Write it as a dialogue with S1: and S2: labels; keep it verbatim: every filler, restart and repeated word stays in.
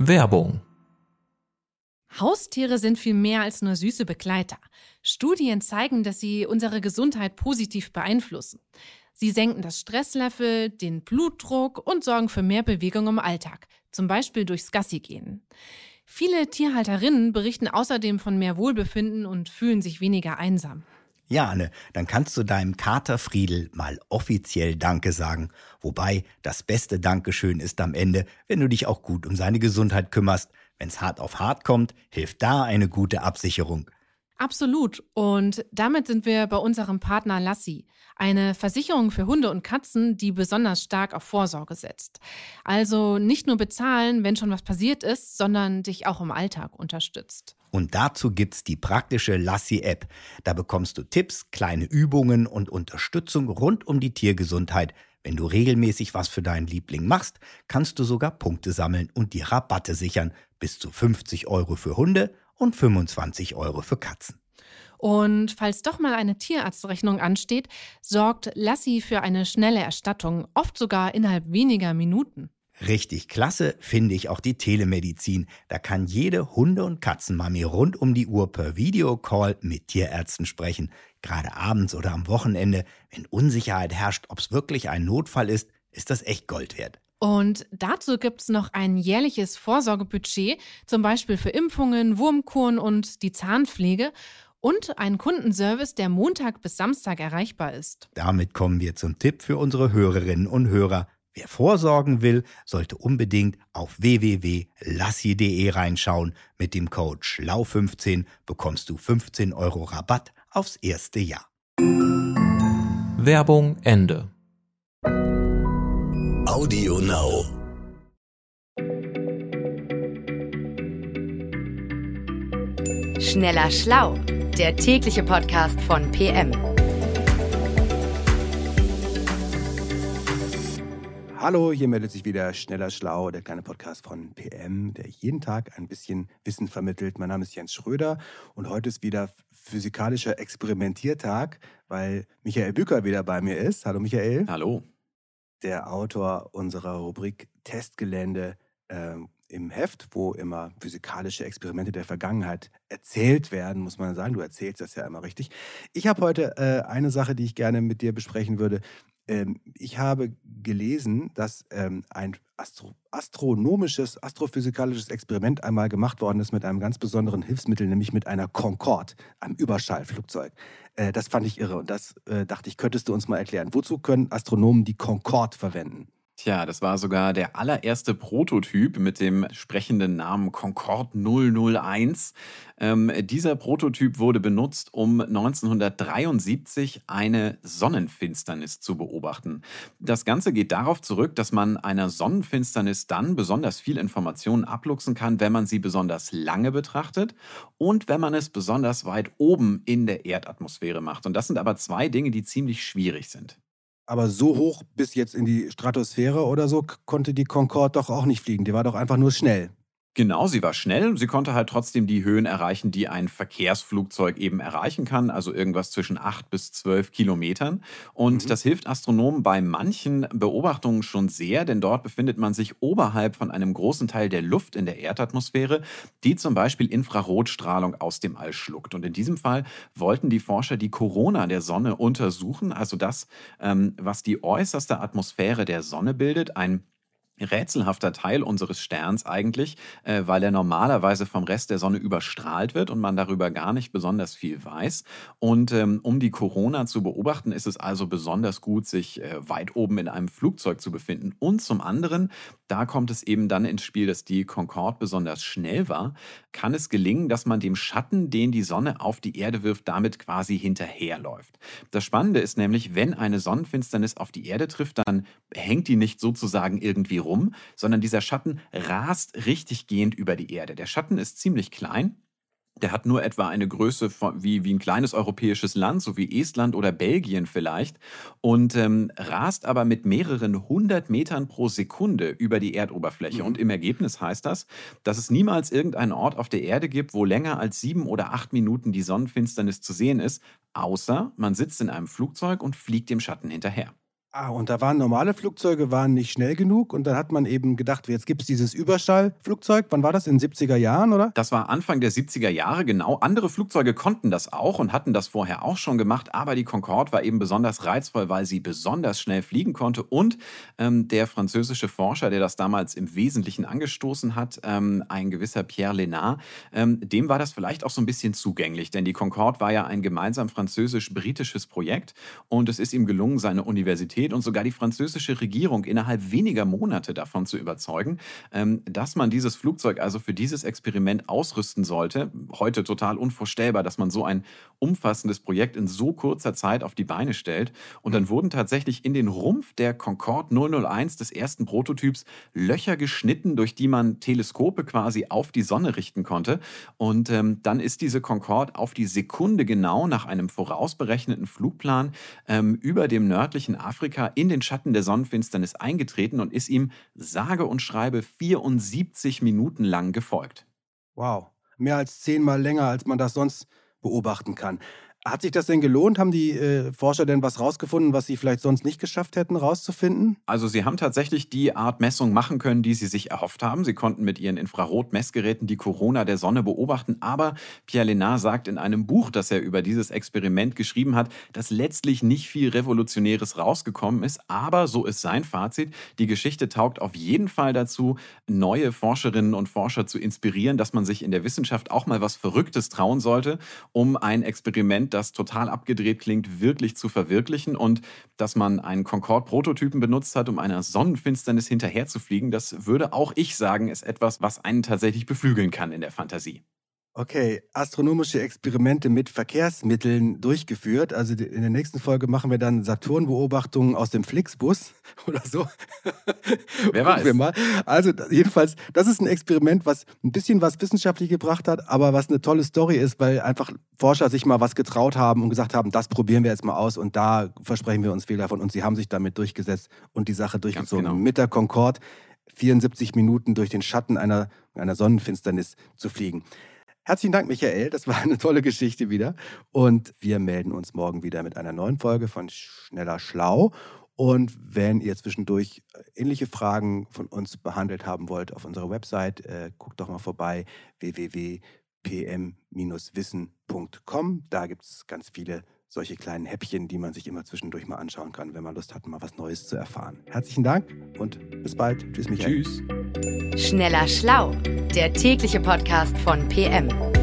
S1: Werbung.
S2: Haustiere sind viel mehr als nur süße Begleiter. Studien zeigen, dass sie unsere Gesundheit positiv beeinflussen. Sie senken das Stresslevel, den Blutdruck und sorgen für mehr Bewegung im Alltag, zum Beispiel durchs Gassigehen. Viele Tierhalterinnen berichten außerdem von mehr Wohlbefinden und fühlen sich weniger einsam.
S3: Ja, Anne, dann kannst du deinem Kater Friedel mal offiziell Danke sagen. Wobei, das beste Dankeschön ist am Ende, wenn du dich auch gut um seine Gesundheit kümmerst. Wenn's hart auf hart kommt, hilft da eine gute Absicherung.
S2: Absolut. Und damit sind wir bei unserem Partner Lassi, eine Versicherung für Hunde und Katzen, die besonders stark auf Vorsorge setzt. Also nicht nur bezahlen, wenn schon was passiert ist, sondern dich auch im Alltag unterstützt.
S3: Und dazu gibt's die praktische Lassi-App. Da bekommst du Tipps, kleine Übungen und Unterstützung rund um die Tiergesundheit. Wenn du regelmäßig was für deinen Liebling machst, kannst du sogar Punkte sammeln und dir Rabatte sichern. Bis zu fünfzig Euro für Hunde und fünfundzwanzig Euro für Katzen.
S2: Und falls doch mal eine Tierarztrechnung ansteht, sorgt Lassi für eine schnelle Erstattung, oft sogar innerhalb weniger Minuten.
S3: Richtig klasse finde ich auch die Telemedizin. Da kann jede Hunde- und Katzenmami rund um die Uhr per Videocall mit Tierärzten sprechen. Gerade abends oder am Wochenende, wenn Unsicherheit herrscht, ob es wirklich ein Notfall ist, ist das echt Gold wert.
S2: Und dazu gibt es noch ein jährliches Vorsorgebudget, zum Beispiel für Impfungen, Wurmkuren und die Zahnpflege und einen Kundenservice, der Montag bis Samstag erreichbar ist.
S3: Damit kommen wir zum Tipp für unsere Hörerinnen und Hörer. Wer vorsorgen will, sollte unbedingt auf w w w punkt lassi punkt de reinschauen. Mit dem Code schlau fünfzehn bekommst du fünfzehn Euro Rabatt aufs erste Jahr.
S1: Werbung Ende.
S4: Audio Now.
S5: Schneller Schlau, der tägliche Podcast von P M.
S6: Hallo, hier meldet sich wieder Schneller Schlau, der kleine Podcast von P M, der jeden Tag ein bisschen Wissen vermittelt. Mein Name ist Jens Schröder und heute ist wieder physikalischer Experimentiertag, weil Michael Bücker wieder bei mir ist. Hallo Michael.
S7: Hallo.
S6: Der Autor unserer Rubrik Testgelände äh, im Heft, wo immer physikalische Experimente der Vergangenheit erzählt werden, muss man sagen. Du erzählst das ja immer richtig. Ich habe heute äh, eine Sache, die ich gerne mit dir besprechen würde. Ähm, ich habe gelesen, dass ähm, ein Astro- astronomisches, astrophysikalisches Experiment einmal gemacht worden ist mit einem ganz besonderen Hilfsmittel, nämlich mit einer Concorde, einem Überschallflugzeug. Äh, das fand ich irre und das äh, dachte ich, könntest du uns mal erklären. Wozu können Astronomen die Concorde verwenden?
S7: Tja, das war sogar der allererste Prototyp mit dem sprechenden Namen Concorde null null eins. Ähm, dieser Prototyp wurde benutzt, um neunzehnhundertdreiundsiebzig eine Sonnenfinsternis zu beobachten. Das Ganze geht darauf zurück, dass man einer Sonnenfinsternis dann besonders viel Informationen abluchsen kann, wenn man sie besonders lange betrachtet und wenn man es besonders weit oben in der Erdatmosphäre macht. Und das sind aber zwei Dinge, die ziemlich schwierig sind.
S6: Aber so hoch bis jetzt in die Stratosphäre oder so k- konnte die Concorde doch auch nicht fliegen. Die war doch einfach nur schnell.
S7: Genau, sie war schnell. Sie konnte halt trotzdem die Höhen erreichen, die ein Verkehrsflugzeug eben erreichen kann, also irgendwas zwischen acht bis zwölf Kilometern. Und
S6: Mhm.
S7: das hilft Astronomen bei manchen Beobachtungen schon sehr, denn dort befindet man sich oberhalb von einem großen Teil der Luft in der Erdatmosphäre, die zum Beispiel Infrarotstrahlung aus dem All schluckt. Und in diesem Fall wollten die Forscher die Corona der Sonne untersuchen, also das, ähm, was die äußerste Atmosphäre der Sonne bildet, ein rätselhafter Teil unseres Sterns eigentlich, äh, weil er normalerweise vom Rest der Sonne überstrahlt wird und man darüber gar nicht besonders viel weiß. Und ähm, um die Corona zu beobachten, ist es also besonders gut, sich äh, weit oben in einem Flugzeug zu befinden. Und zum anderen, da kommt es eben dann ins Spiel, dass die Concorde besonders schnell war, kann es gelingen, dass man dem Schatten, den die Sonne auf die Erde wirft, damit quasi hinterherläuft. Das Spannende ist nämlich, wenn eine Sonnenfinsternis auf die Erde trifft, dann hängt die nicht sozusagen irgendwie rum, sondern dieser Schatten rast richtig gehend über die Erde. Der Schatten ist ziemlich klein. Der hat nur etwa eine Größe von, wie, wie ein kleines europäisches Land, so wie Estland oder Belgien vielleicht, und ähm, rast aber mit mehreren hundert Metern pro Sekunde über die Erdoberfläche.
S6: Mhm.
S7: Und im Ergebnis heißt das, dass es niemals irgendeinen Ort auf der Erde gibt, wo länger als sieben oder acht Minuten die Sonnenfinsternis zu sehen ist, außer man sitzt in einem Flugzeug und fliegt dem Schatten hinterher.
S6: Ah, und da waren normale Flugzeuge waren nicht schnell genug und dann hat man eben gedacht, jetzt gibt es dieses Überschallflugzeug. Wann war das? In den siebziger Jahren, oder?
S7: Das war Anfang der siebziger Jahre, genau. Andere Flugzeuge konnten das auch und hatten das vorher auch schon gemacht, aber die Concorde war eben besonders reizvoll, weil sie besonders schnell fliegen konnte und ähm, der französische Forscher, der das damals im Wesentlichen angestoßen hat, ähm, ein gewisser Pierre Lénard, ähm, dem war das vielleicht auch so ein bisschen zugänglich, denn die Concorde war ja ein gemeinsam französisch-britisches Projekt und es ist ihm gelungen, seine Universität und sogar die französische Regierung innerhalb weniger Monate davon zu überzeugen, dass man dieses Flugzeug also für dieses Experiment ausrüsten sollte. Heute total unvorstellbar, dass man so ein umfassendes Projekt in so kurzer Zeit auf die Beine stellt. Und dann wurden tatsächlich in den Rumpf der Concorde null null eins des ersten Prototyps Löcher geschnitten, durch die man Teleskope quasi auf die Sonne richten konnte. Und ähm, dann ist diese Concorde auf die Sekunde genau nach einem vorausberechneten Flugplan ähm, über dem nördlichen Afrika in den Schatten der Sonnenfinsternis eingetreten und ist ihm sage und schreibe vierundsiebzig Minuten lang gefolgt.
S6: Wow, mehr als zehnmal länger, als man das sonst beobachten kann. Hat sich das denn gelohnt? Haben die äh, Forscher denn was rausgefunden, was sie vielleicht sonst nicht geschafft hätten, rauszufinden?
S7: Also sie haben tatsächlich die Art Messung machen können, die sie sich erhofft haben. Sie konnten mit ihren Infrarot-Messgeräten die Corona der Sonne beobachten. Aber Pierre Lénard sagt in einem Buch, das er über dieses Experiment geschrieben hat, dass letztlich nicht viel Revolutionäres rausgekommen ist. Aber, so ist sein Fazit, die Geschichte taugt auf jeden Fall dazu, neue Forscherinnen und Forscher zu inspirieren, dass man sich in der Wissenschaft auch mal was Verrücktes trauen sollte, um ein Experiment, das total abgedreht klingt, wirklich zu verwirklichen. Und dass man einen Concorde-Prototypen benutzt hat, um einer Sonnenfinsternis hinterherzufliegen, das würde auch ich sagen, ist etwas, was einen tatsächlich beflügeln kann in der Fantasie.
S6: Okay, astronomische Experimente mit Verkehrsmitteln durchgeführt. Also in der nächsten Folge machen wir dann Saturn-Beobachtungen aus dem Flixbus oder so.
S7: Wer weiß.
S6: Wir mal. Also jedenfalls, das ist ein Experiment, was ein bisschen was wissenschaftlich gebracht hat, aber was eine tolle Story ist, weil einfach Forscher sich mal was getraut haben und gesagt haben, das probieren wir jetzt mal aus und da versprechen wir uns viel davon. Und sie haben sich damit durchgesetzt und die Sache durchgezogen.
S7: Ganz genau.
S6: Mit der Concorde vierundsiebzig Minuten durch den Schatten einer, einer Sonnenfinsternis zu fliegen. Herzlichen Dank, Michael. Das war eine tolle Geschichte wieder. Und wir melden uns morgen wieder mit einer neuen Folge von Schneller Schlau. Und wenn ihr zwischendurch ähnliche Fragen von uns behandelt haben wollt auf unserer Website, äh, guckt doch mal vorbei, w w w punkt p m Bindestrich wissen punkt com. Da gibt es ganz viele solche kleinen Häppchen, die man sich immer zwischendurch mal anschauen kann, wenn man Lust hat, mal was Neues zu erfahren. Herzlichen Dank und bis bald. Tschüss, Michael.
S7: Tschüss.
S5: Schneller Schlau, der tägliche Podcast von P M.